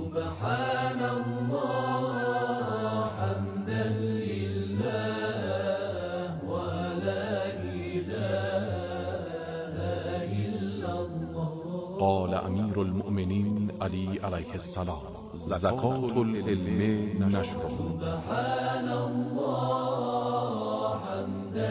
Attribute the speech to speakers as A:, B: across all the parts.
A: سبحان الله حمدا لله ولا إله إلا الله.
B: قال امیر المؤمنین علی علیه السلام: زکات العلم نشره.
A: سبحان الله حمدا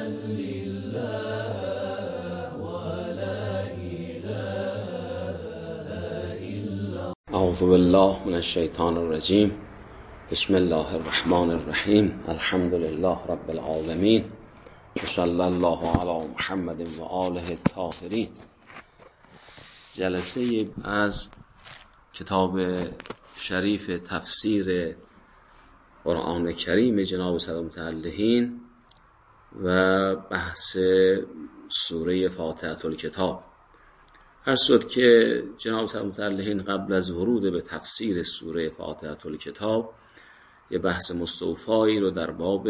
A: لله ولا إله إلا الله.
C: اعوذ بالله من الشیطان الرجیم. بسم الله الرحمن الرحیم. الحمد لله رب العالمین و صلی الله علی محمد و آله الطاهرین. جلسه از کتاب شریف تفسیر قرآن کریم جناب صدر متعلهین و بحث سوره فاتحه الکتاب. هر شد که جناب صدر متعلهین قبل از ورود به تفسیر سوره فاتحه الکتاب یه بحث مستوفایی رو در باب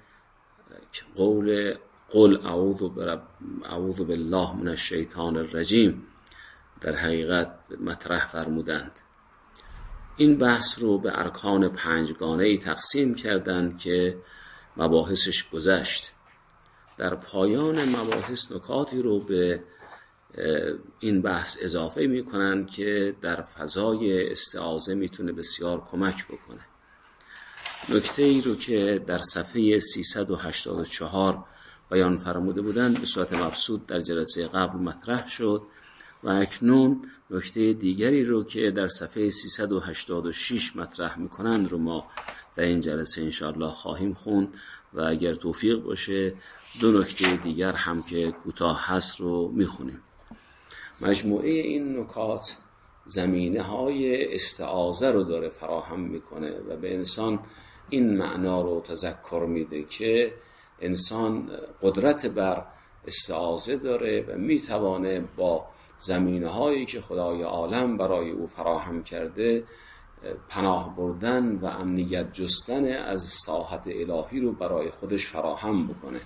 C: قل اعوذ بالله من الشیطان الرجیم در حقیقت مطرح فرمودند. این بحث رو به ارکان پنجگانه‌ای تقسیم کردند که مباحثش گذشت. در پایان مباحث نکاتی رو به این بحث اضافه می کنند که در فضای استعاذه میتونه بسیار کمک بکنه. نکته ای رو که در صفحه 384 بیان فرموده بودند به صورت مبسوط در جلسه قبل مطرح شد و اکنون نکته دیگری رو که در صفحه 386 مطرح میکنند رو ما در این جلسه انشاءالله خواهیم خوند و اگر توفیق باشه دو نکته دیگر هم که کوتاه هست رو میخونیم. مجموعه این نکات زمینه های استعاذه رو داره فراهم میکنه و به انسان این معنا رو تذکر میده که انسان قدرت بر استعاذه داره و میتوانه با زمینه هایی که خدای عالم برای او فراهم کرده پناه بردن و امنیت جستن از ساحت الهی رو برای خودش فراهم بکنه.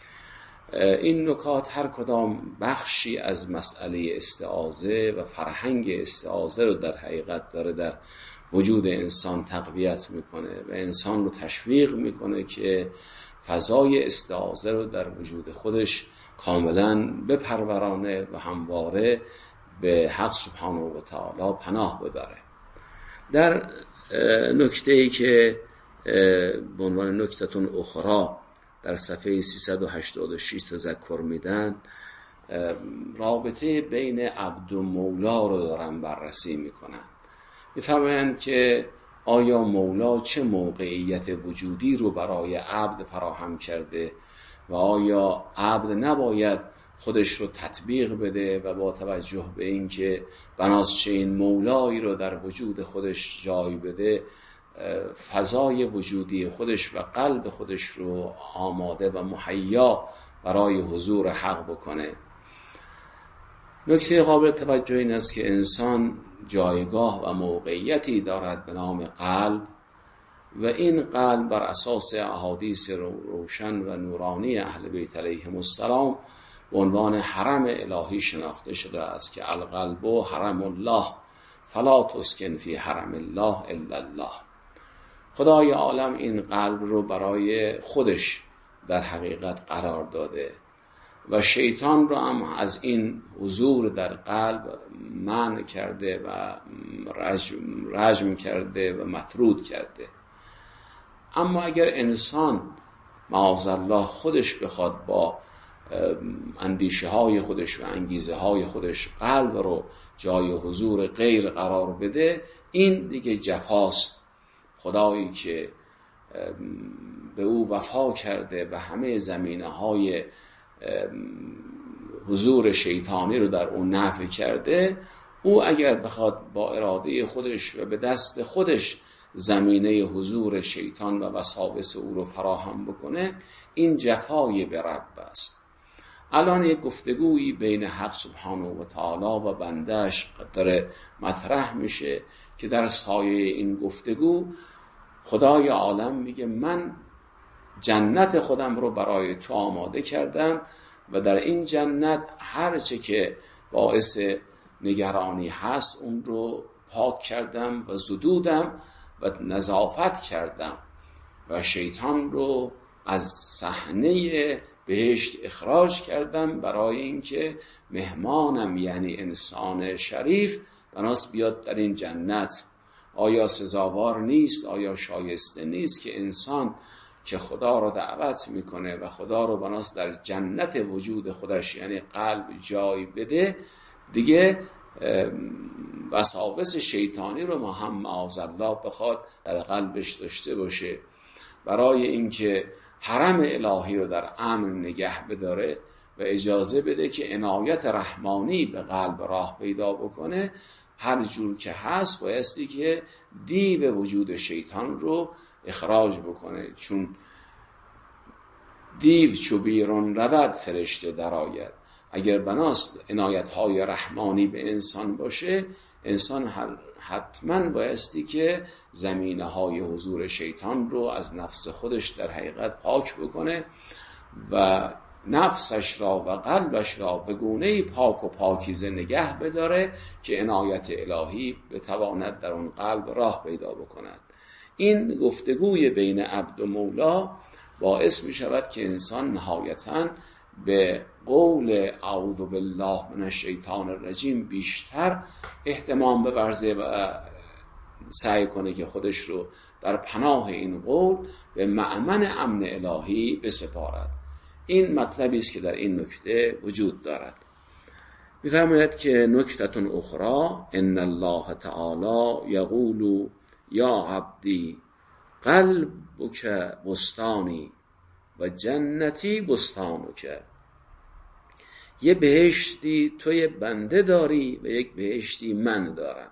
C: این نکات هر کدام بخشی از مسئله استعاذه و فرهنگ استعاذه رو در حقیقت داره در وجود انسان تقویت میکنه و انسان رو تشویق میکنه که فضای استعاذه رو در وجود خودش کاملا بپرورانه و همواره به حق سبحانه و تعالی پناه ببره. در نکته‌ای که به عنوان نکته‌تون اخرى در صفحه 386 تذکر میدن، رابطه بین عبد و مولا رو دارن بررسی میکنن. میفهمند که آیا مولا چه موقعیت وجودی رو برای عبد فراهم کرده و آیا عبد نباید خودش رو تطبیق بده و با توجه به این که بناس چه این مولایی رو در وجود خودش جای بده فضای وجودی خودش و قلب خودش رو آماده و مهیا برای حضور حق بکنه. نکته قابل توجه این است که انسان جایگاه و موقعیتی دارد به نام قلب و این قلب بر اساس احادیث روشن و نورانی اهل بیت علیهم السلام به عنوان حرم الهی شناخته شده است که القلب حرم الله فلا تسکن فی حرم الله الا الله. خدای عالم این قلب رو برای خودش در حقیقت قرار داده و شیطان رو هم از این حضور در قلب منع کرده و رجم کرده و مطرود کرده. اما اگر انسان معاذالله خودش بخواد با اندیشه های خودش و انگیزه های خودش قلب رو جای حضور غیر قرار بده، این دیگه جفاست. خدایی که به او وفا کرده و همه زمینه های حضور شیطانی رو در اون نفی کرده، او اگر بخواد با اراده خودش و به دست خودش زمینه حضور شیطان و وساوس او رو فراهم بکنه، این جفای به رب است. الان یک گفتگویی بین حق سبحانه و تعالی و بندهش داره مطرح میشه که در سایه این گفتگو خدای عالم میگه من جنت خودم رو برای تو آماده کردم و در این جنت هر چه که باعث نگرانی هست اون رو پاک کردم و زدودم و نظافت کردم و شیطان رو از صحنه بهشت اخراج کردم برای اینکه مهمانم یعنی انسان شریف بناست بیاد در این جنت. آیا سزاوار نیست، آیا شایسته نیست که انسان که خدا رو دعوت میکنه و خدا رو بناست در جنت وجود خودش یعنی قلب جای بده، دیگه وساوس شیطانی رو ما هم معاذالله بخواد در قلبش داشته باشه برای اینکه حرم الهی رو در امن نگه بداره و اجازه بده که عنایت رحمانی به قلب راه پیدا بکنه، هر جور که هست بایستی که دیو وجود شیطان رو اخراج بکنه. چون دیو چو بیرون رود فرشته درآید. اگر بناست عنایت‌های رحمانی به انسان باشه، انسان حتما بایستی که زمینه‌های حضور شیطان رو از نفس خودش در حقیقت پاک بکنه و نفسش را و قلبش را به گونه‌ای پاک و پاکیزه نگه بداره که عنایت الهی بتواند در اون قلب راه پیدا بکند. این گفتگوی بین عبد و مولا باعث می شود که انسان نهایتاً به قول اعوذ بالله من الشیطان الرجیم بیشتر اهتمام بورزه و سعی کنه که خودش رو در پناه این قول به مأمن امن الهی بسپارد. این مطلبی است که در این نکته وجود دارد. می‌فرماید که نکته اخرى ان الله تعالی یقول یا عبدی قلبک بستانی و جنتی بستانک. یه بهشتی توی بنده داری و یک بهشتی من دارم.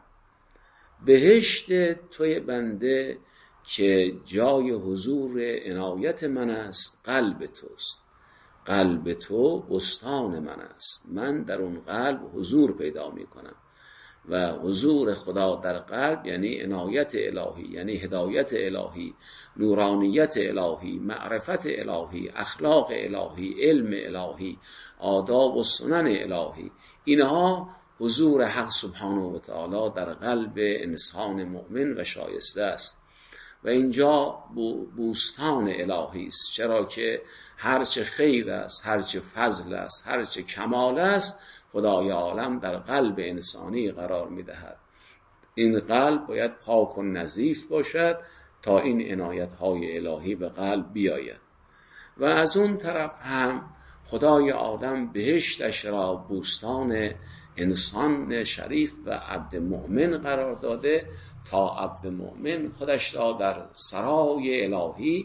C: بهشت توی بنده که جای حضور عنایت من است قلب توست. قلب تو بستان من است. من در اون قلب حضور پیدا می کنم و حضور خدا در قلب یعنی عنایت الهی، یعنی هدایت الهی، نورانیت الهی، معرفت الهی، اخلاق الهی، علم الهی، آداب و سنن الهی. اینها حضور حق سبحانه و تعالی در قلب انسان مؤمن و شایسته است و اینجا بوستان الهی است، چرا که هرچه خیر است، هرچه فضل است، هرچه کمال است خدای عالم در قلب انسانی قرار می‌دهد. این قلب باید پاک و نظیف باشد تا این عنایت‌های الهی به قلب بیاید. و از اون طرف هم خدای عالم بهشتش را بوستان انسان شریف و عبد مؤمن قرار داده تا عبد مؤمن خودش را در سرای الهی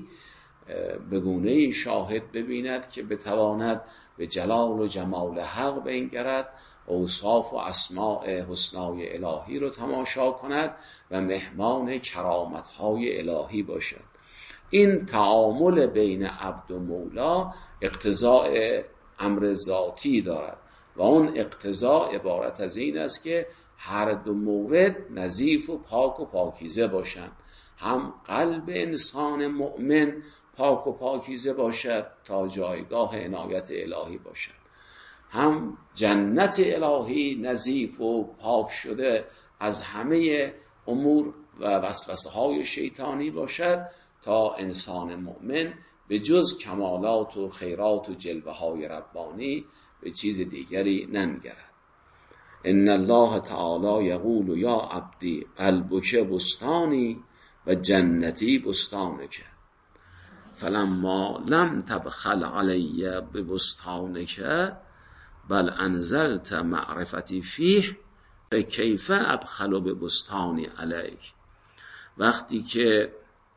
C: به گونه‌ای شاهد ببیند که بتواند به جلال و جمال حق بنگرد، اوصاف و اسماء حسنای الهی رو تماشا کند و مهمان کرامت‌های الهی باشد. این تعامل بین عبد و مولا اقتضاء امر ذاتی دارد و اون اقتضا عبارت از این است که هر دو مورد نظیف و پاک و پاکیزه باشند. هم قلب انسان مؤمن پاک و پاکیزه باشد تا جایگاه عنایت الهی باشد، هم جنت الهی نظیف و پاک شده از همه امور و وسوسه های شیطانی باشد تا انسان مؤمن به جز کمالات و خیرات و جلوه های ربانی به چیز دیگری ننگرد. ان الله تعالی یقول یا عبدی قلبک بستانی و جنتی بستانک فلما لم تبخل علی ببستانک بل انزلت معرفتی فیه کیف ابخل ببستانی علیک. وقتی که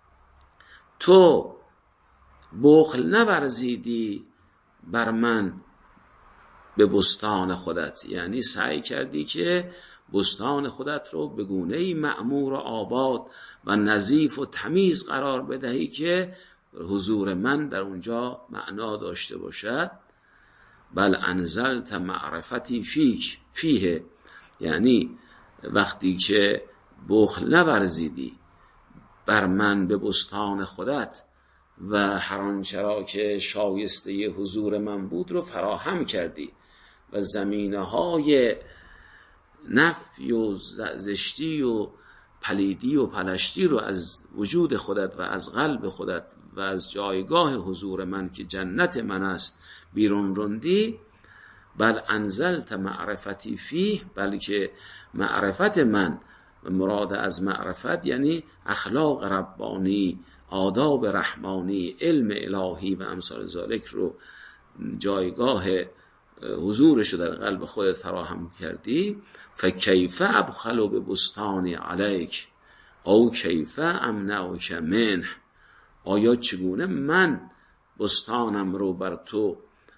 C: تو بخل نورزیدی بر من به بستان خودت، یعنی سعی کردی که بستان خودت رو به گونه‌ای معمور و آباد و نظیف و تمیز قرار بدهی که حضور من در اونجا معنا داشته باشد. بل انزلت معرفتی فیه، یعنی وقتی که بخل نورزیدی بر من به بستان خودت و هر آنچه را که شایسته حضور من بود رو فراهم کردی و زمینه‌های نفی و زشتی و پلیدی و پلشتی رو از وجود خودت و از قلب خودت و از جایگاه حضور من که جنت من است بیرون روندی، بل انزلت معرفتی فیه، بلکه معرفت من، مراد از معرفت یعنی اخلاق ربانی، آداب رحمانی، علم الهی و امثال ذالک رو جایگاه حضورش رو در قلب خودت فراهم کردی. فکیف ابخل ببستانی علیک او کیف امنعک منه، آیا چگونه من بستانم رو بر تو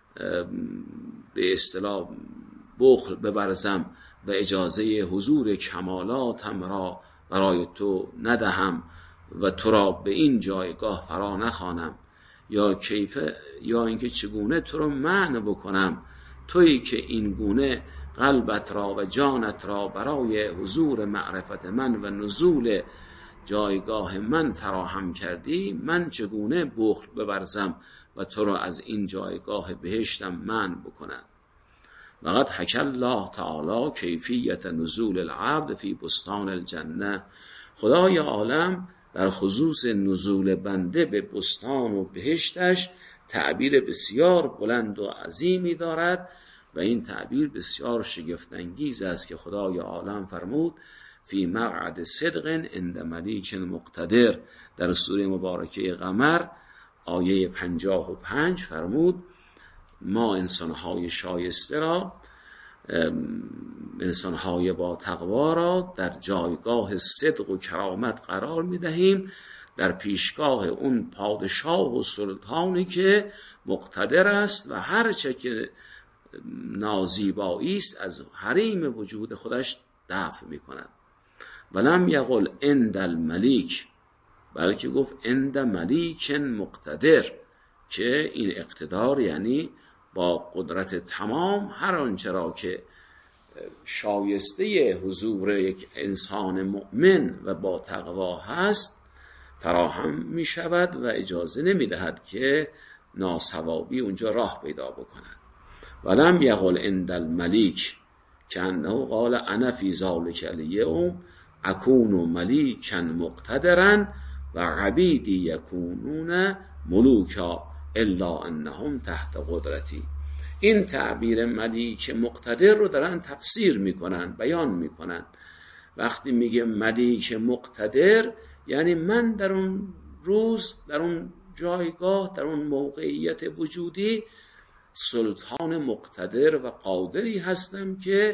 C: به اصطلاح بخل ببرزم و اجازه حضور کمالاتم را برای تو ندهم و تو را به این جایگاه فرا نخوانم، یا اینکه چگونه تو رو منع بکنم، تویی که این گونه قلبت را و جانت را برای حضور معرفت من و نزول جایگاه من فراهم کردی، من چگونه بخل ببرزم و تو را از این جایگاه بهشتم منع بکنم. وقد حکی الله تعالی کیفیت نزول العبد فی بستان الجنه، خدای عالم در خصوص نزول بنده به بستان و بهشتش تعبیر بسیار بلند و عظیمی دارد و این تعبیر بسیار شگفت‌انگیز است که خدای عالم فرمود فی مقعد صدق عند ملیک مقتدر، در سوره مبارکه قمر آیه 55 فرمود ما انسانهای شایسته را، انسانهای با تقوا را در جایگاه صدق و کرامت قرار می‌دهیم در پیشگاه اون پادشاه و سلطانی که مقتدر است و هر چه که نازیبایی است از حریم وجود خودش دفع می‌کند. ولم یقل عند الملیک، بلکه گفت عند ملیک مقتدر، که این اقتدار یعنی با قدرت تمام هر آنچه را که شایسته حضور یک انسان مؤمن و با تقوا هست فراهم می شود و اجازه نمی دهد که ناصوابی اونجا راه پیدا بکند. ولم یقل عند الملیک که انه قال انا فی ذلک الیوم اکون ملیکا مقتدرا و عبیدی یکونون ملوکا الا انهم تحت قدرتی. این تعبیر ملیک مقتدر رو دارن تفسیر میکنن، بیان میکنن. وقتی میگه ملیک مقتدر یعنی من در اون روز، در اون جایگاه، در اون موقعیت وجودی سلطان مقتدر و قادری هستم که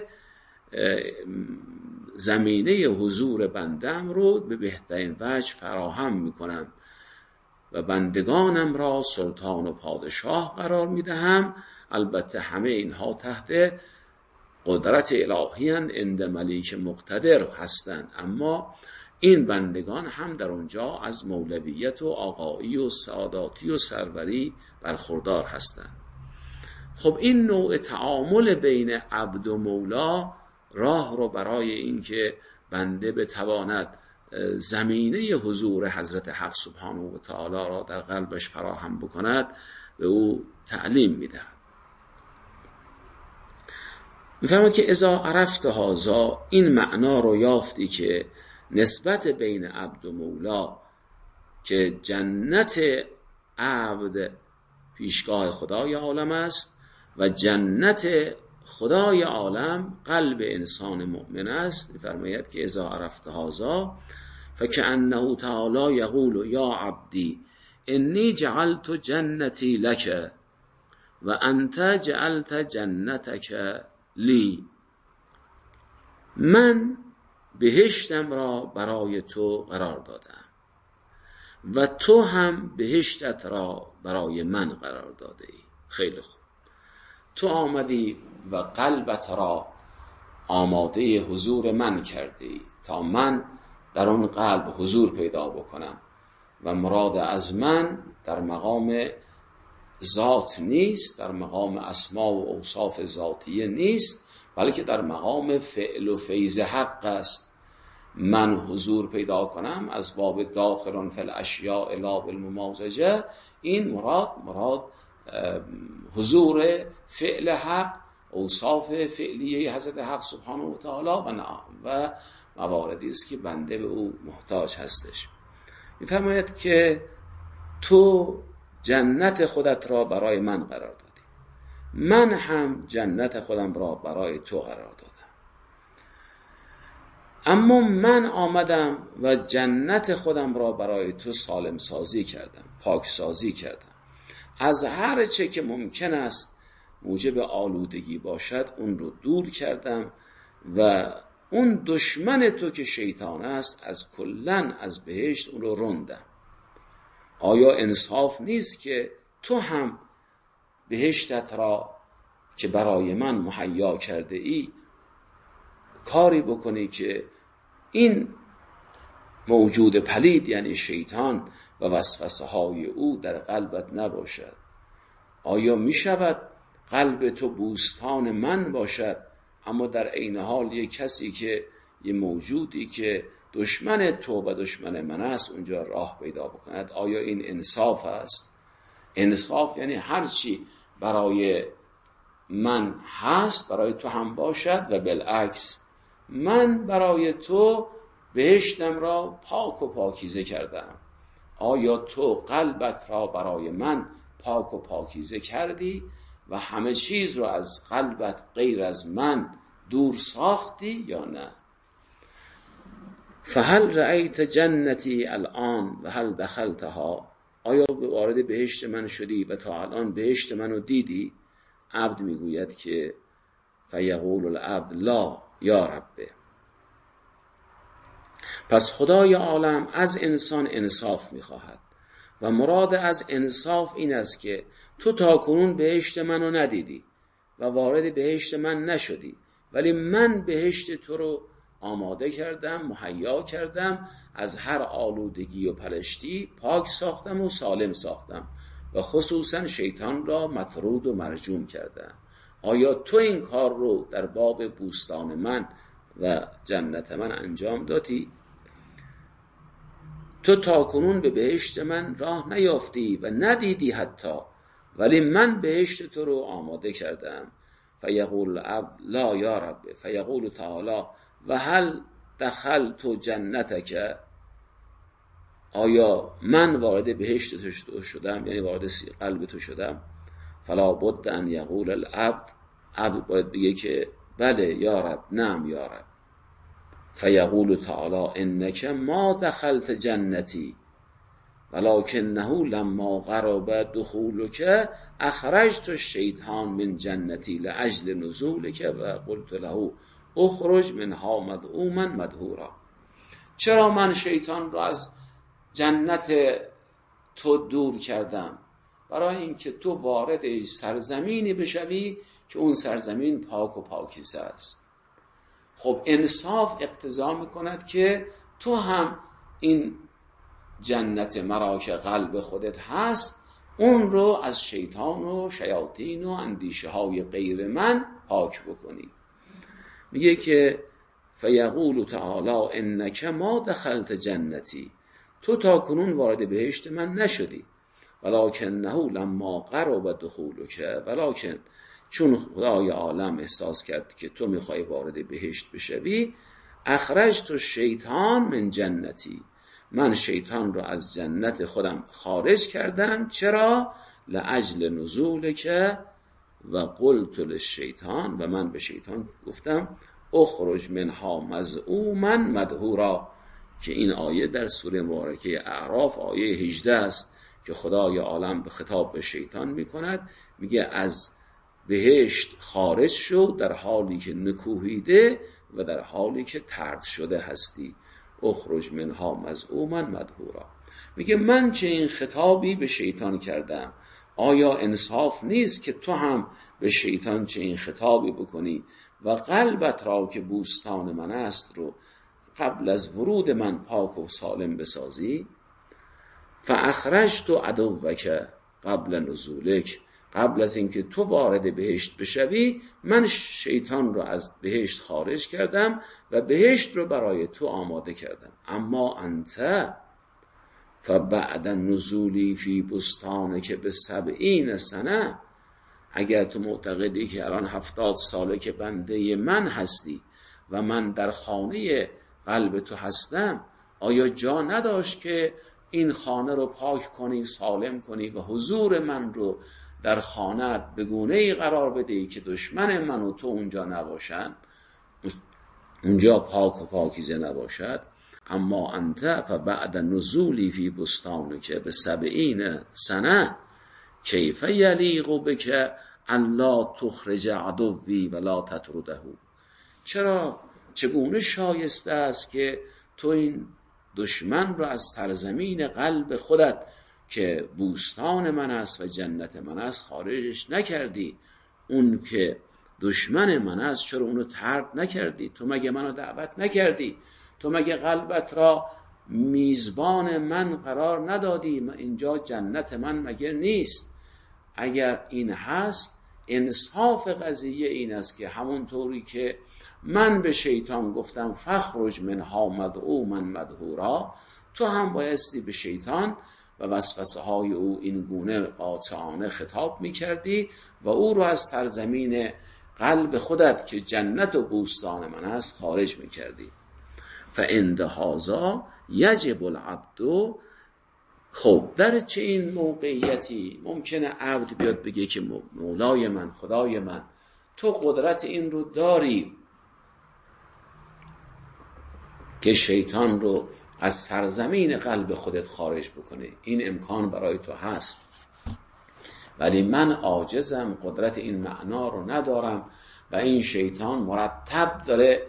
C: زمینه حضور بندم رو به بهترین وجه فراهم میکنم و بندگانم را سلطان و پادشاه قرار میدهم. البته همه اینها تحت قدرت الهی عند ملیک مقتدر هستند، اما این بندگان هم در اونجا از مولویت و آقایی و سعاداتی و سروری برخوردار هستند. خب این نوع تعامل بین عبد و مولا راه رو برای اینکه بنده بتواند زمینه حضور حضرت حق سبحانه و تعالی را در قلبش فراهم بکند به او تعلیم میده. میفرماید که اذا عرفت هذا، این معنا رو یافتی که نسبت بین عبد و مولا که جنت عبد پیشگاه خدای عالم است و جنت خدای عالم قلب انسان مؤمن است. میفرماید که اذا عرفت هذا فکأنه تعالی یقول یا عبدی انی جعلت جنتی لک و انت جعلت جنتک لی، من بهشتم را برای تو قرار دادم و تو هم بهشتت را برای من قرار داده ای. خیلی خوب، تو آمدی و قلبت را آماده حضور من کردی تا من در اون قلب حضور پیدا بکنم و مراد از من در مقام ذات نیست، در مقام اسما و اوصاف ذاتیه نیست، بلکه در مقام فعل و فیض حق است. من حضور پیدا کنم از باب داخلون فی الاشیاء لا بالممازجه، این مراد حضور فعل حق اوصاف فعلیه حضرت حق سبحانه و تعالی و مواردی است که بنده به او محتاج هستش. می‌فرماید که تو جنت خودت را برای من قرار دادی، من هم جنت خودم را برای تو قرار دادم. اما من آمدم و جنت خودم را برای تو سالم سازی کردم، پاک سازی کردم. از هر چه که ممکن است موجب آلودگی باشد اون رو دور کردم و اون دشمن تو که شیطان است از کلن از بهشت اون رو رندم. آیا انصاف نیست که تو هم بهشتت را که برای من مهیا کرده ای کاری بکنی که این موجود پلید یعنی شیطان و وسوسه های او در قلبت نباشد؟ آیا می شود قلب تو بوستان من باشد اما در عین حال یک کسی که یه موجودی که دشمن تو و دشمن من است اونجا راه پیدا بکند؟ آیا این انصاف است؟ انصاف یعنی هرچی برای من هست برای تو هم باشد و بالعکس. من برای تو بهشتم را پاک و پاکیزه کردم. آیا تو قلبت را برای من پاک و پاکیزه کردی و همه چیز را از قلبت غیر از من دور ساختی یا نه؟ فهل رأیت جنتی الان و هل دخلتها؟ آیا وارد بهشت من شدی و تا الان بهشت منو دیدی؟ عبد میگوید که فیقول العبد لا یا ربه. پس خدای عالم از انسان انصاف میخواهد و مراد از انصاف این است که تو تا کنون بهشت منو ندیدی و وارد بهشت من نشدی، ولی من بهشت تو رو آماده کردم، مهیا کردم، از هر آلودگی و پلشتی پاک ساختم و سالم ساختم و خصوصا شیطان را مطرود و مرجوم کردم. آیا تو این کار رو در باب بوستان من و جنت من انجام دادی؟ تو تا کنون به بهشت من راه نیافتی و ندیدی حتی، ولی من بهشت تو رو آماده کردم. فیقول عبد لا یا رب. فیقول تعالی و هل دخلت جنتک؟ آیا من وارد بهشت تو شدم، یعنی وارد قلب تو شدم؟ فلا بد ان یقول العبد. عبد باید بگه که بله یا رب، نعم یا رب. فیقول تعالی انک ما دخلت جنتی ولکنه لما قرب دخولک اخرجت الشیطان من جنتی لاجل نزولک و قلت له اخرج منها مذءوما مدحورا. چرا من شیطان را از جنت تو دور کردم؟ برای اینکه تو وارد سرزمینی بشوی که اون سرزمین پاک و پاکیزه است. خب انصاف اقتضا میکند که تو هم این جنت مرا که قلب خودت هست اون رو از شیطان و شیاطین و اندیشه های غیر من پاک بکنی. میگه که فیقول تعالی انک ما دخلت جنتی، تو تا کنون وارد بهشت من نشدی، ولکنه لما قرب دخولک، ولکن چون خدای عالم احساس کرد که تو میخوای وارد بهشت بشوی، اخرجت الشیطان من جنتی، من شیطان رو از جنت خودم خارج کردم. چرا؟ لاجل نزولک و قلت للشیطان، و من به شیطان گفتم اخرج منها مذءوما مدحورا، که این آیه در سوره مبارکه اعراف آیه 18 است که خدای عالم به خطاب به شیطان میکند، میگه از بهشت خارج شو در حالی که نکوهیده و در حالی که طرد شده هستی. اخرج منها مذءوما مدحورا. میگه من چه این خطابی به شیطان کردم، آیا انصاف نیست که تو هم به شیطان چه این خطابی بکنی و قلبت را که بوستان من است رو قبل از ورود من پاک و سالم بسازی؟ فاخرجت عدوک قبل نزولک، قبل از اینکه تو وارد بهشت بشوی من شیطان رو از بهشت خارج کردم و بهشت رو برای تو آماده کردم. اما انت فبعد نزولی فی بستانک ب70 سنه، اگر تو معتقدی که الان 70 ساله که بنده من هستی و من در خانه قلب تو هستم، آیا جا نداشت که این خانه رو پاک کنی، سالم کنی و حضور من رو در خانه‌ات به گونه‌ای قرار بدهی که دشمن من و تو اونجا نباشن، اونجا پاک و پاکیزه نباشد؟ اما انت فبعد نزولی فی بستانک به 70 سنه کیف یلیق بک ان لا تخرج عدوی ولا تطرده. چگونه شایسته است که تو این دشمن را از سرزمین قلب خودت که بوستان من است و جنت من است خارجش نکردی؟ اون که دشمن من است چرا اونو طرد نکردی؟ تو مگه منو دعوت نکردی؟ تو مگه قلبت را میزبان من قرار ندادی؟ اینجا جنت من مگه نیست؟ اگر این هست، انصاف قضیه این است که همونطوری که من به شیطان گفتم فخرج منها مدعوما مدحورا، تو هم بایستی به شیطان و وسوسه های او این گونه قاطعانه خطاب میکردی و او رو از سرزمین قلب خودت که جنت و بوستان من است خارج میکردی. فعند هذا یجب العبد. خب در چه این موقعیتی ممکنه عبد بیاد بگه که مولای من، خدای من، تو قدرت این رو داری که شیطان رو از سرزمین قلب خودت خارج بکنه، این امکان برای تو هست، ولی من عاجزم، قدرت این معنا رو ندارم و این شیطان مرتب داره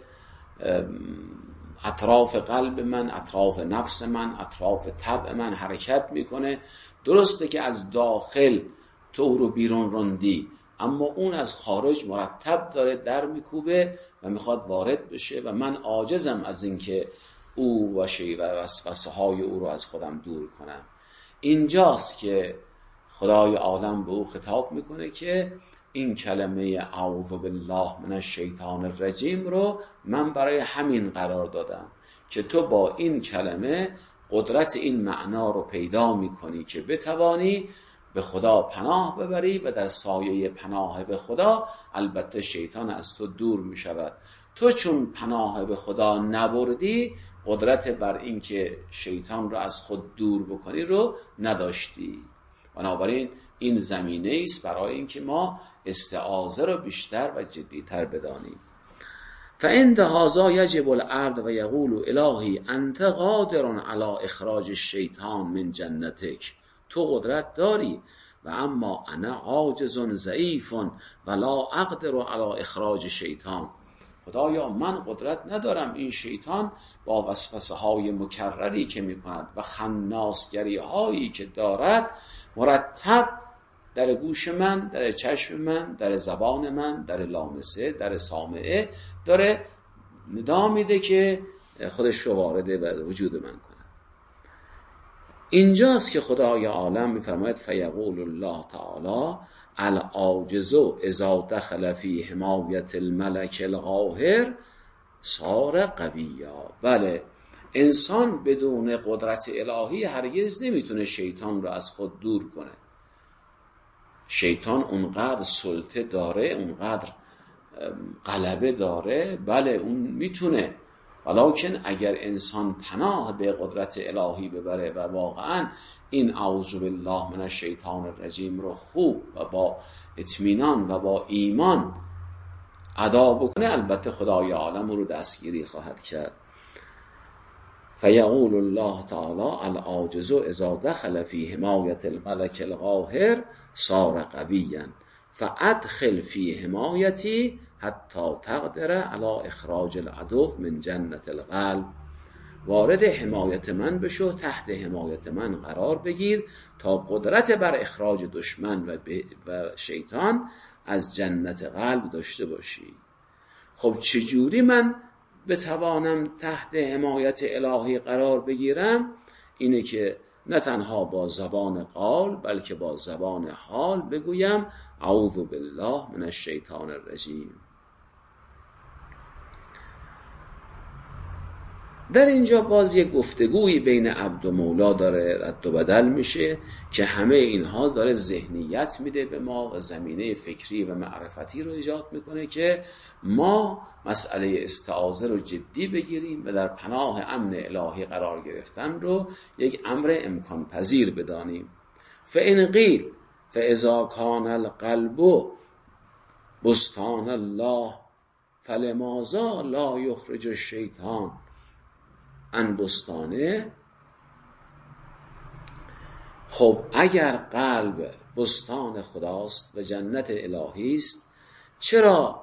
C: اطراف قلب من، اطراف نفس من، اطراف طبع من حرکت میکنه. درسته که از داخل تو رو بیرون راندی، اما اون از خارج مرتب داره در میکوبه و میخواد وارد بشه و من عاجزم از اینکه او و وسوسه های او رو از خودم دور کنم. اینجاست که خدای عالم به او خطاب میکنه که این کلمه اعوذ بالله من الشیطان الرجیم رو من برای همین قرار دادم که تو با این کلمه قدرت این معنا رو پیدا میکنی که بتوانی به خدا پناه ببری و در سایه پناه به خدا البته شیطان از تو دور میشود. تو چون پناه به خدا نبردی، قدرت بر این که شیطان رو از خود دور بکنی رو نداشتی. بنابراین این زمینه است برای اینکه ما استعاذه رو بیشتر و جدیتر بدانیم. فعند هذا یجب العبد و یقول الهی انت قادر علی اخراج الشیطان من جنتک. تو قدرت داری و اما انا عاجز ضعیف ولا اقدر علی اخراج شیطان. خدایا من قدرت ندارم این شیطان با وسوسه های مکرری که میکند و خناسگری هایی که دارد مرتب در گوش من، در چشم من، در زبان من، در لامسه، در سامعه داره ندا میده که خودش رو وارد بر وجود من کنه. اینجاست که خدای عالم میفرماید فیقول الله تعالی العاجز اذا دخل فی حمایت الملک القاهر صار قویا. بله، انسان بدون قدرت الهی هرگز نمیتونه شیطان رو از خود دور کنه. شیطان اونقدر سلطه داره، اونقدر غلبه داره، بله اون میتونه، ولکن اگر انسان پناه به قدرت الهی ببره و واقعا این اعوذ بالله من الشیطان الرجیم رو خوب و با اطمینان و با ایمان ادا بکنه، البته خدای عالم رو دستگیری خواهد کرد. فیقول الله تعالی العاجز اذا دخل فی حمایت الملک القاهر صار قویا فادخل فی حمایتی حتی تقدر علی اخراج العدو من جنت القلب. وارد حمایت من بشو، تحت حمایت من قرار بگیر تا قدرت بر اخراج دشمن و شیطان از جنت قلب داشته باشی. خب چجوری من بتوانم تحت حمایت الهی قرار بگیرم؟ اینه که نه تنها با زبان قال بلکه با زبان حال بگویم اعوذ بالله من الشیطان الرجیم. در اینجا باز یک گفتگوی بین عبد و مولا داره رد و بدل میشه که همه اینها داره ذهنیت میده به ما و زمینه فکری و معرفتی رو ایجاد میکنه که ما مسئله استعاذه رو جدی بگیریم و در پناه امن الهی قرار گرفتن رو یک امر امکان پذیر بدانیم. فإن قیل فاذا کان القلب بستان الله فلماذا لا یخرج الشیطان عن بستانه. خب اگر قلب بستان خداست و جنت الهی است، چرا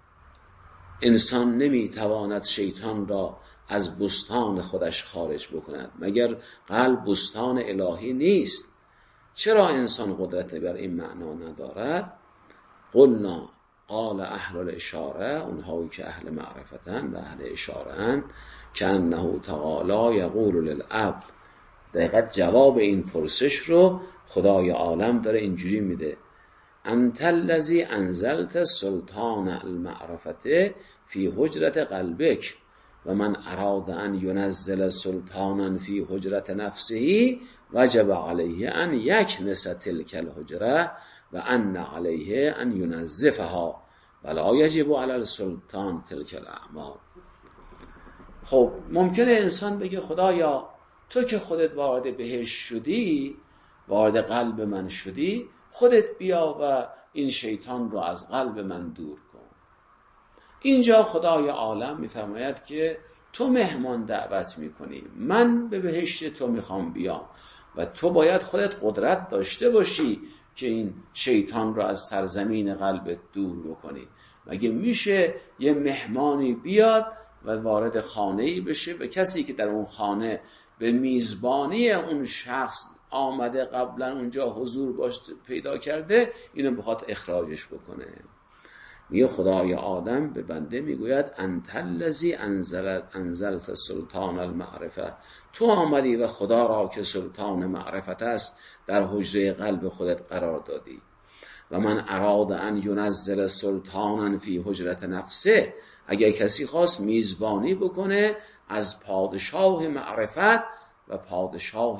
C: انسان نمیتواند شیطان را از بستان خودش خارج بکند؟ مگر قلب بستان الهی نیست؟ چرا انسان قدرت بر این معنا ندارد؟ قلنا قال اهل الاشاره، اونهایی که اهل معرفتن و اهل اشاره‌اند، که انه تعالی یقول للعبد. دقیقاً جواب این پرسش رو خدای عالم داره اینجوری میده: انت الذی انزلت سلطان المعرفة فی حجرت قلبک و من اراد ان ینزل سلطانا فی حجرت نفسه وجب علیه ان یکنس تلک الحجره و ان علیه ان ینظفها ولا یجب علی السلطان تلک الاعمال. خب ممکنه انسان بگه خدایا تو که خودت وارد بهشت شدی، وارد قلب من شدی، خودت بیا و این شیطان رو از قلب من دور کن. اینجا خدای عالم میفرماید که تو مهمان دعوت میکنی، من به بهشت تو میخوام بیام و تو باید خودت قدرت داشته باشی که این شیطان رو از سرزمین قلبت دور بکنی. مگه میشه یه مهمانی بیاد و وارد خانه‌ای بشه و کسی که در اون خانه به میزبانی اون شخص آمده، قبلا اونجا حضور پیدا کرده، اینو بخواد اخراجش بکنه؟ میگه خدای آدم به بنده میگوید انت الذی انزلت سلطان المعرفه، تو آمدی و خدا را که سلطان معرفت است در حجره قلب خودت قرار دادی. و من اراد ان ینزل سلطانا فی حجرت نفسه، اگر کسی خواست میزبانی بکنه از پادشاه معرفت و پادشاه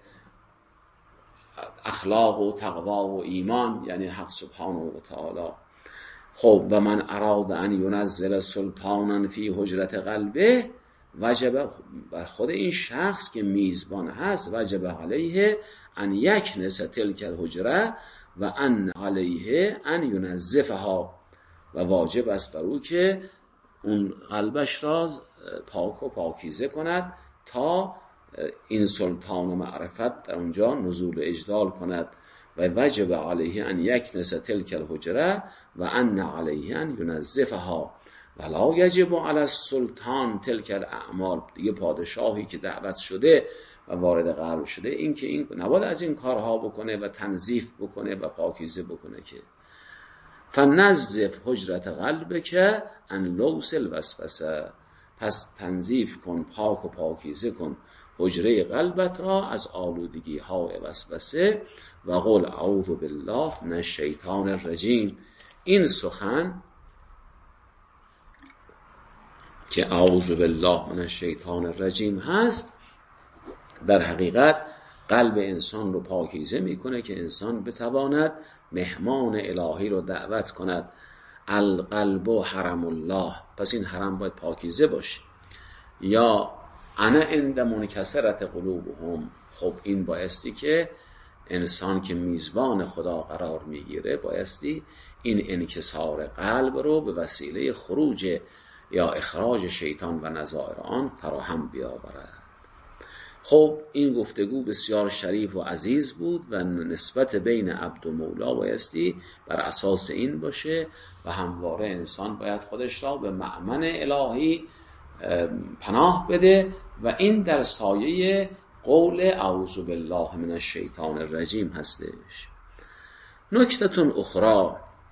C: اخلاق و تقوا و ایمان، یعنی حق سبحانه و تعالی. خب و من اراد ان ینزل سلطانا فی حجرت قلبه، وجب بر خود این شخص که میزبان هست، وجب علیه ان یکنس تلک الحجره و ان علیه ان ینظفها، و واجب است بر او که اون قلبش را پاک و پاکیزه کند تا این سلطان و معرفت در اونجا نزول اجلال کند. و وجب علیه ان یکنس تلک الحجره و ان علیه ان ینظفها ولا یجب علی السلطان تلک الاعمال. دیگه پادشاهی که دعوت شده و وارد قلب شده، این که این نباید از این کارها بکنه و تنظیف بکنه و پاکیزه بکنه که فنظف حجرت قلبک عن لوث الوسوسه، پس تنظیف کن، پاک و پاکیزه کن حجره قلبت را از آلودگی های وسوسه. و قل اعوذ بالله من الشیطان الرجیم. این سخن که اعوذ بالله من الشیطان الرجیم هست، در حقیقت قلب انسان رو پاکیزه میکنه که انسان بتواند مهمان الهی رو دعوت کند. القلب حرم الله، پس این حرم باید پاکیزه باشه. یا انا عند منکسرت قلوبهم، خب این بایستی که انسان که میزبان خدا قرار میگیره بایستی این انکسار قلب رو به وسیله خروج یا اخراج شیطان و نظائر آن فراهم بیاورد. خب این گفتگو بسیار شریف و عزیز بود و نسبت بین عبد و مولا بایستی بر اساس این باشه و همواره انسان باید خودش را به مأمن الهی پناه بده و این در سایه قول اعوذ بالله من الشیطان الرجیم هستش. نکته اخرى،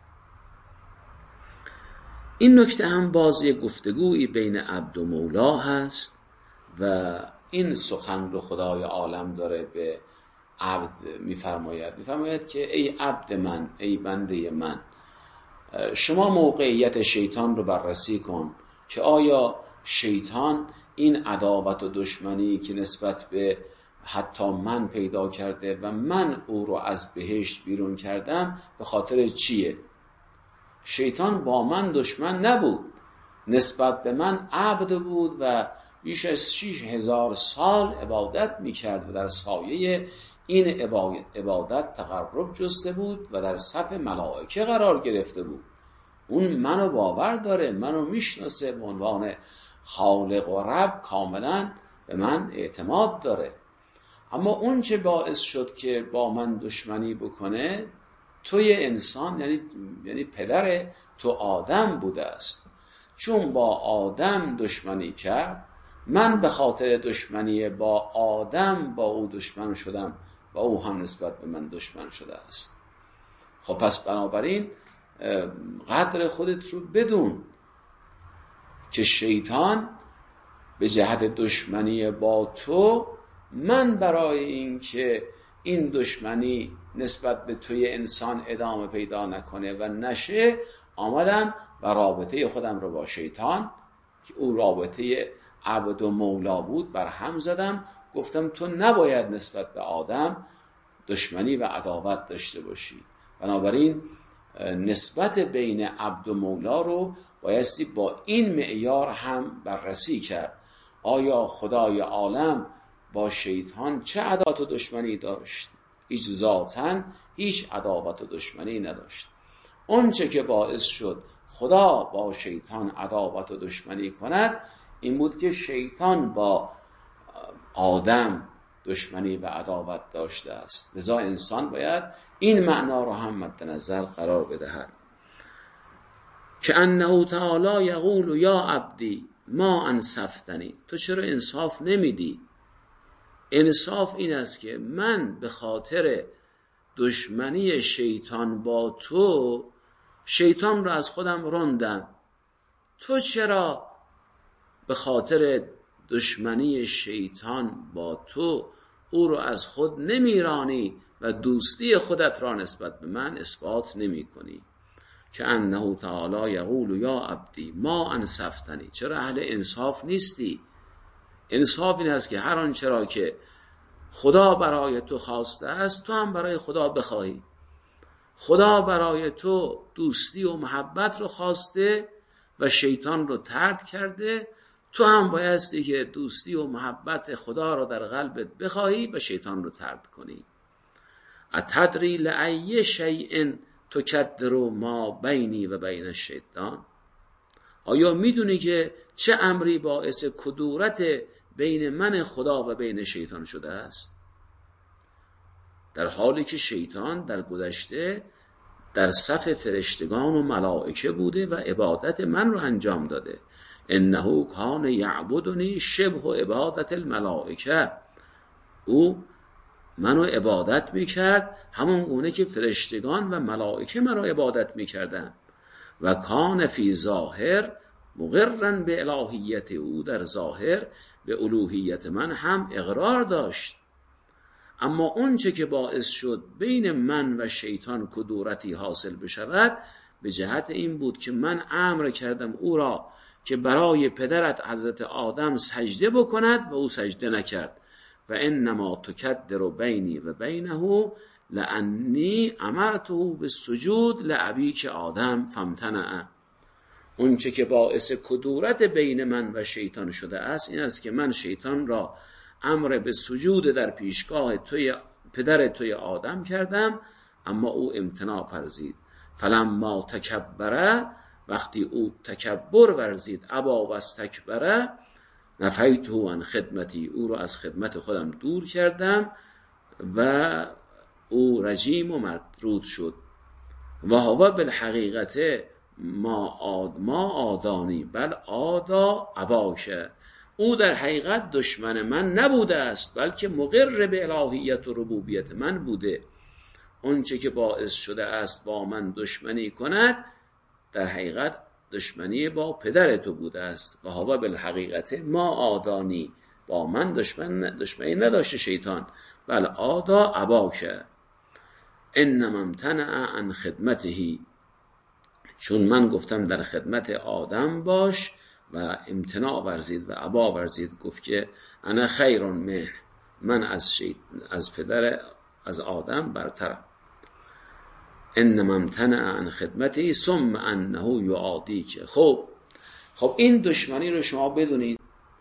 C: این نکته هم باز یک گفتگویی بین عبد و مولا هست و این سخن رو خدای عالم داره به عبد میفرماید که ای عبد من، ای بنده من، شما موقعیت شیطان رو بررسی کن که آیا شیطان این عداوت و دشمنی که نسبت به حتی من پیدا کرده و من او رو از بهشت بیرون کردم به خاطر چیه؟ شیطان با من دشمن نبود، نسبت به من عبد بود و بیش از 6000 سال عبادت میکرد و در سایه این عبادت تقرب جسته بود و در صف ملائکه قرار گرفته بود. اون منو باور داره، منو میشناسه به عنوان خالق و رب، کاملا به من اعتماد داره. اما اون چه باعث شد که با من دشمنی بکنه توی انسان، یعنی پدر تو آدم بوده است. چون با آدم دشمنی کرد، من به خاطر دشمنی با آدم با او دشمن شدم و او هم نسبت به من دشمن شده است. خب پس بنابراین قدر خودت رو بدون که شیطان به جهت دشمنی با تو، من برای این که این دشمنی نسبت به توی انسان ادامه پیدا نکنه و نشه، آمدم و رابطه خودم رو با شیطان که او رابطه عبد و مولا بود بر هم زدم. گفتم تو نباید نسبت به آدم دشمنی و عداوت داشته باشی. بنابراین نسبت بین عبد و مولا رو بایستی با این معیار هم بررسی کرد. آیا خدای عالم با شیطان چه عداوت و دشمنی داشت؟ هیچ ذاتاً هیچ عداوت و دشمنی نداشت. اون چه که باعث شد خدا با شیطان عداوت و دشمنی کند این بود که شیطان با آدم دشمنی و عداوت داشته است. لذا انسان باید این معنا رو هم مد نظر قرار بدهد که انه تعالی یقول یا عبدی ما انصفتنی، تو چرا انصاف نمیدی؟ انصاف این است که من به خاطر دشمنی شیطان با تو شیطان رو از خودم راندم، تو چرا به خاطر دشمنی شیطان با تو او رو از خود نمیرانی و دوستی خودت را نسبت به من اثبات نمی کنی؟ که انه تعالی یقول یا عبدی ما انصفتنی، چرا اهل انصاف نیستی؟ انصاف این است که هر آنچه را که خدا برای تو خواسته است تو هم برای خدا بخواهی. خدا برای تو دوستی و محبت رو خواسته و شیطان رو طرد کرده، تو هم بایستی که دوستی و محبت خدا رو در قلبت بخواهی و شیطان رو طرد کنی. اتدری لأی شیء تکدر ما بینی و بین الشیطان، آیا میدونی که چه امری باعث کدورت بین من خدا و بین شیطان شده است؟ در حالی که شیطان در گذشته در صف فرشتگان و ملائکه بوده و عبادت من رو انجام داده. انه کان یعبدنی شبه عبادت الملائکه، او منو عبادت میکرد همون گونه که فرشتگان و ملائکه منو عبادت میکردن. و کان فی ظاهر مقرن به الوهیت، او در ظاهر به الوهیت من هم اقرار داشت. اما اون چه که باعث شد بین من و شیطان کدورتی حاصل بشود به جهت این بود که من امر کردم او را که برای پدرت حضرت آدم سجده بکند و او سجده نکرد. و انما تکدر بینی و بینه لانی امرته بالسجود لابیک آدم فامتنع. اون چه که باعث کدورت بین من و شیطان شده است این است که من شیطان را امر به سجود در پیشگاه توی پدر توی آدم کردم، اما او امتناع ورزید. فلما تکبره، وقتی او تکبر ورزید، ابا و استکبره، نفیته عن خدمتی، او را از خدمت خودم دور کردم و او رجیم و مردود شد. و هو بالحقیقت ما آدانی بل آدا اباشه، او در حقیقت دشمن من نبوده است بلکه مقر به الوهیت و ربوبیت من بوده. اون چه که باعث شده است با من دشمنی کند در حقیقت دشمنی با پدر تو بوده است. و هو بالحقیقت ما آدانی، با من دشمنی نداشته شیطان، بل آدا اباشه انما امتنع عن خدمته، چون من گفتم در خدمت آدم باش و امتناع ورزید و ابا ورزید، گفت که انا خیر منه، من از پدر از آدم برترم. انما امتنع عن خدمتی ثم انه یعادیک. خب این دشمنی رو شما بدونید،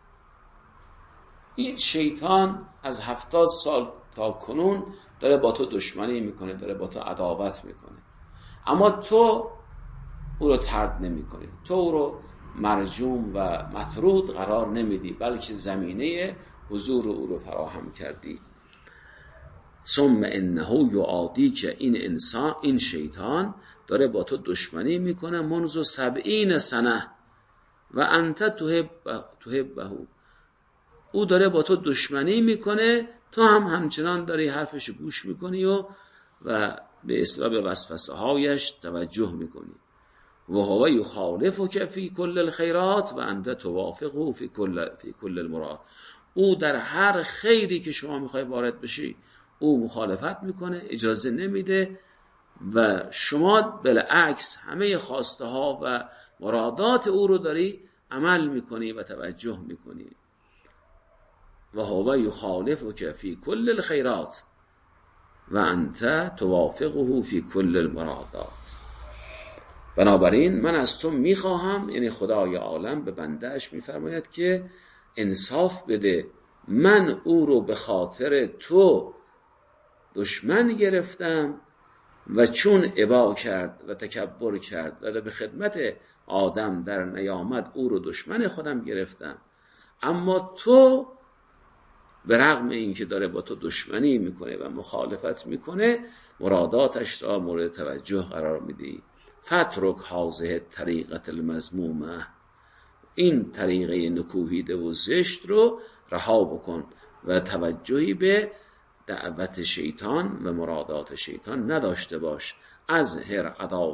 C: این شیطان از 70 سال تا کنون داره با تو دشمنی میکنه، داره با تو عداوت میکنه، اما تو او رو طرد نمی کنی، تو او رو مرجوم و مطرود قرار نمیدی، بلکه زمینه حضور او رو فراهم کردی. ثم انه یعادی، که این شیطان داره با تو دشمنی میکنه منذ 70 سنه و انت تحبه، او داره با تو دشمنی میکنه، تو هم همچنان داری حرفش گوش میکنی و به اصطلاح به وسوسه هایش توجه میکنی. و هو یخالفک فی کل الخیرات و انت توافقه فی کل المراد. او در هر خیری که شما میخوای وارد بشی او مخالفت میکنه، اجازه نمیده و شما بالعکس همه خواسته ها و مرادات او رو داری عمل میکنی و توجه میکنی. و هو یخالفک فی کل الخیرات و انت توافقه فی کل المرادات. بنابراین من از تو میخواهم، یعنی خدای عالم به بندهش میفرماید که انصاف بده، من او رو به خاطر تو دشمن گرفتم و چون ابا کرد و تکبر کرد و به خدمت آدم در نیامد او رو دشمن خودم گرفتم، اما تو به رغم اینکه داره با تو دشمنی میکنه و مخالفت میکنه مراداتش را مورد توجه قرار میدی. فترک هذه طریقت المذمومه، این طریقه نکوهیده و زشت رو رها بکن و توجهی به دعوت شیطان و مرادات شیطان نداشته باش. اظهر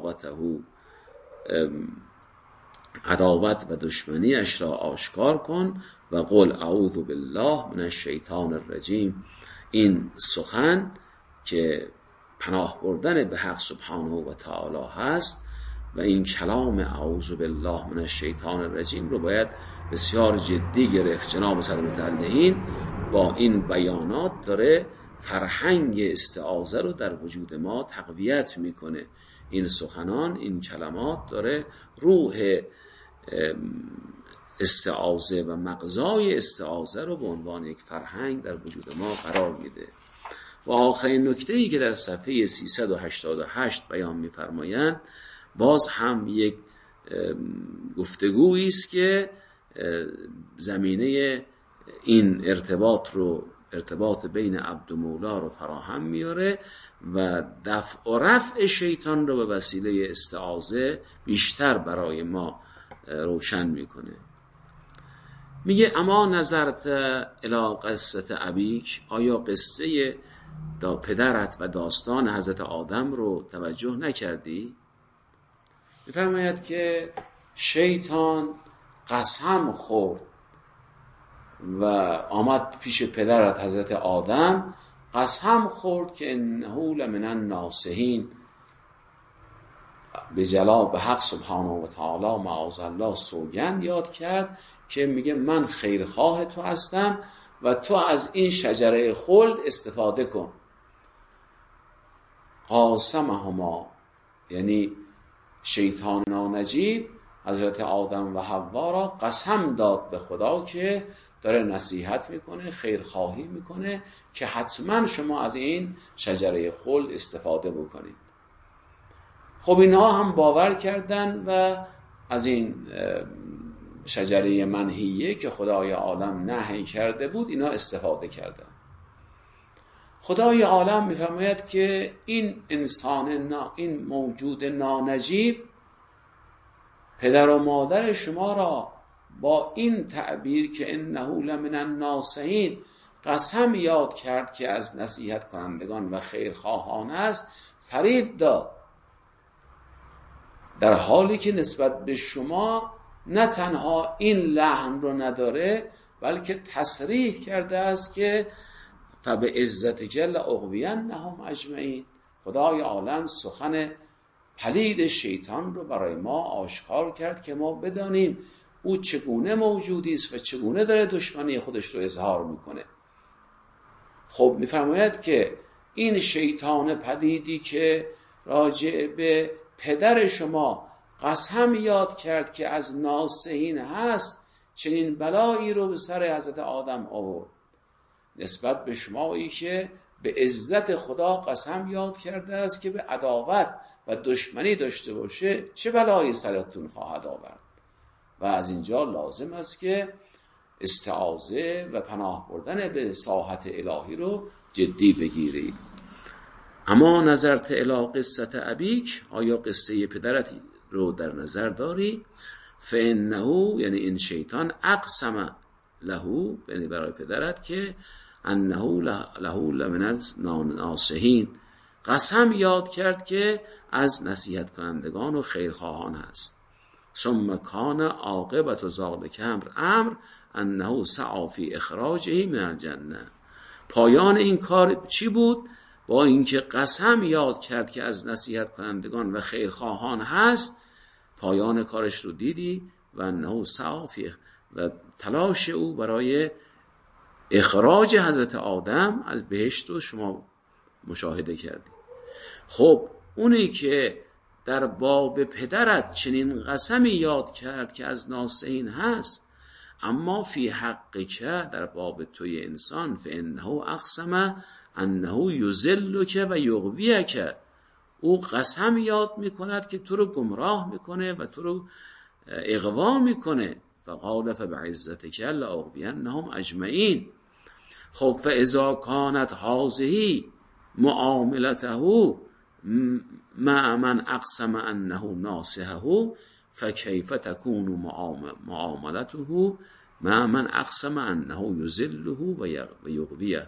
C: عداوت و دشمنیش را آشکار کن و قل اعوذ بالله من الشیطان الرجیم. این سخن که پناه بردن به حق سبحانه و تعالی هست و این کلام اعوذ بالله من الشیطان الرجیم رو باید بسیار جدی گرفت. جناب سرمتعلهین با این بیانات داره فرهنگ استعاذه رو در وجود ما تقویت میکنه. این سخنان، این کلمات داره روح استعاذه و مغزای استعاذه رو به عنوان یک فرهنگ در وجود ما قرار میده. و آخرین نکته‌ای که در صفحه 388 بیان می‌فرمایند باز هم یک گفتگویی است که زمینه این ارتباط بین عبد و مولا رو فراهم میاره و دفع و رفع شیطان رو به وسیله استعاذه بیشتر برای ما روشن میکنه. میگه اما نظرت الی قصه ابیک، آیا قصه پدرت و داستان حضرت آدم رو توجه نکردی؟ میفرماید که شیطان قسم خورد و آمد پیش پدرت حضرت آدم، قسم خورد که انه لمن الناصحین، به جلال به حق سبحانه و تعالی معاذ الله سوگند یاد کرد که میگه من خیرخواه تو هستم و تو از این شجره خلد استفاده کن. قاسمهما، یعنی شیطان نانجیب حضرت آدم و حوا را قسم داد به خدا که داره نصیحت میکنه، خیرخواهی میکنه که حتما شما از این شجره خلد استفاده بکنید. خب اینها هم باور کردن و از این شجره منهیه که خدای عالم نهی کرده بود اینا استفاده کردن. خدای عالم میفرماید که این انسان این موجود نانجیب پدر و مادر شما را با این تعبیر که انه لمن الناصحین قسم یاد کرد که از نصیحت کنندگان و خیرخواهان است، فریب داد، در حالی که نسبت به شما نه تنها این لحن رو نداره بلکه تصریح کرده است که فبعزتک لاغوینهم اجمعین. خدای عالم سخن پلید شیطان رو برای ما آشکار کرد که ما بدانیم او چگونه موجودی است و چگونه داره دشمنی خودش رو اظهار میکنه. خب میفرماید که این شیطان پلیدی که راجع به پدر شما قسم یاد کرد که از ناصحین هست، چنین بلایی رو به سر حضرت آدم آورد. نسبت به شمایی که به عزت خدا قسم یاد کرده است که به عداوت و دشمنی داشته باشه، چه بلایی سرتون خواهد آورد. و از اینجا لازم است که استعاذه و پناه بردن به ساحت الهی رو جدی بگیرید. اما نظرت الی قصه ابیک، آیا قصه پدرت رو در نظر داری؟ فانه، یعنی این شیطان، اقسم له، یعنی برای پدرت، که انه له لمن الناصحین، قسم یاد کرد که از نصیحت کنندگان و خیرخواهان هست. ثم کان عاقبت ذلک امر انه سعی فی اخراجه من الجنه. پایان این کار چی بود؟ با اینکه قسم یاد کرد که از نصیحت کنندگان و خیرخواهان هست، پایان کارش رو دیدی و انه سعی فی، و تلاش او برای اخراج حضرت آدم از بهشت رو شما مشاهده کردی. خب اونی که در باب پدرت چنین قسمی یاد کرد که از ناصحین هست، اما فی حق که در باب توی انسان، فانه اقسم انه یذلک و یغویک، او قسم یاد میکند که تو رو گمراه میکنه و تو رو اغوا میکنه. فقال فبعزتک لاغوینهم اجمعین. خب فاذا کانت هذه معاملته مع من اقسم انه ناصحه، فکیف تکون معاملته مع من اقسم انه یذله و یغویه.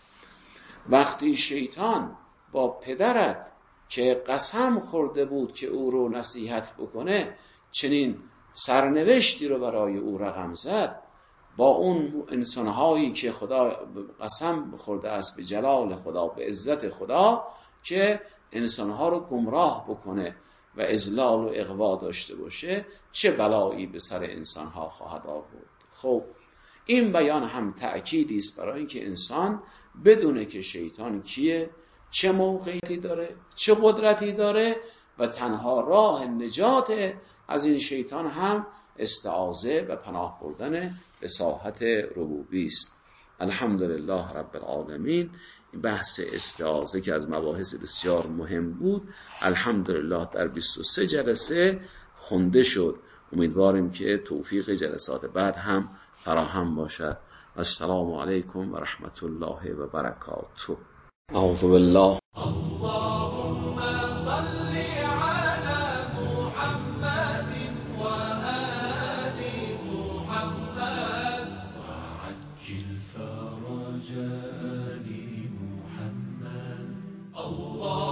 C: وقتی شیطان با پدرت که قسم خورده بود که او رو نصیحت بکنه چنین سرنوشتی رو برای او رقم زد، با اون انسانهایی که خدا قسم خورده است به جلال خدا، به عزت خدا، که انسانها رو گمراه بکنه و اضلال و اغوا داشته باشه، چه بلایی به سر انسانها خواهد آورد. خب این بیان هم تأکیدی است برای اینکه انسان بدونه که شیطان کیه، چه موقعیتی داره، چه قدرتی داره، و تنها راه نجات از این شیطان هم استعاذه و پناه بردن به ساحت ربوبی است. الحمدلله رب العالمین. بحث استعاذه که از مباحث بسیار مهم بود، الحمدلله در 23 جلسه خونده شد. امیدواریم که توفیق جلسات بعد هم فراهم باشد. السلام علیکم و رحمت الله و برکاته. اعوذ بالله.
A: اللهم صل على محمد وآل محمد وعجل فرج آل محمد. الله